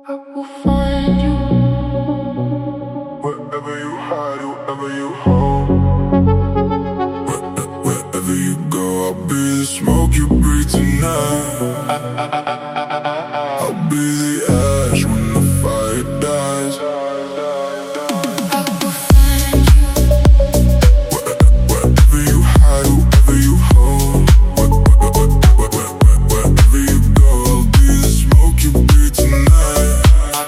I will find you wherever you hide, wherever you hold. Wherever you go, I'll be the smoke you breathe tonight. I'll be the ash when the fire dies. I will find you wherever you hide, wherever you hold. Wherever you go, I'll be the smoke you breathe tonight.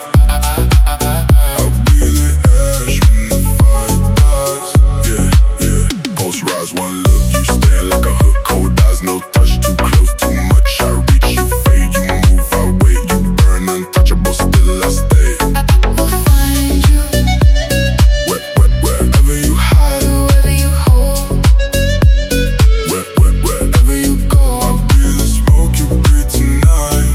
I'll be the ash when the fire dies. Yeah, yeah. Pulse rise, one look, you stand like a hook. Cold eyes, no touch, too close, too much. I reach, you fade, you move, I wait. You burn, untouchable, still I stay. We'll find you Wherever you hide, wherever you hold. wherever you go, I'll be the smoke you breathe tonight.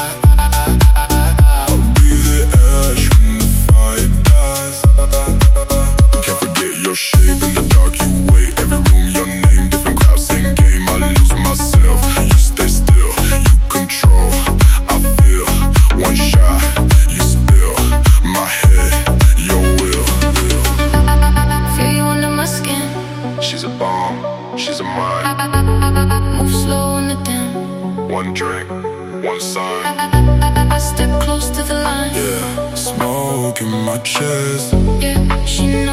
I'll be the ash when the fire dies. Can't forget your shape in the dark, you wait. Every room, your name, different crowd, same game. I lose myself, you stay still, you control. I feel one shot, you spill my head, your will. Feel you under my skin. She's a bomb, she's a mine. Move slow in the dim. One drink, one sign. I step close to the line. Yeah, smoke in my chest. Yeah, she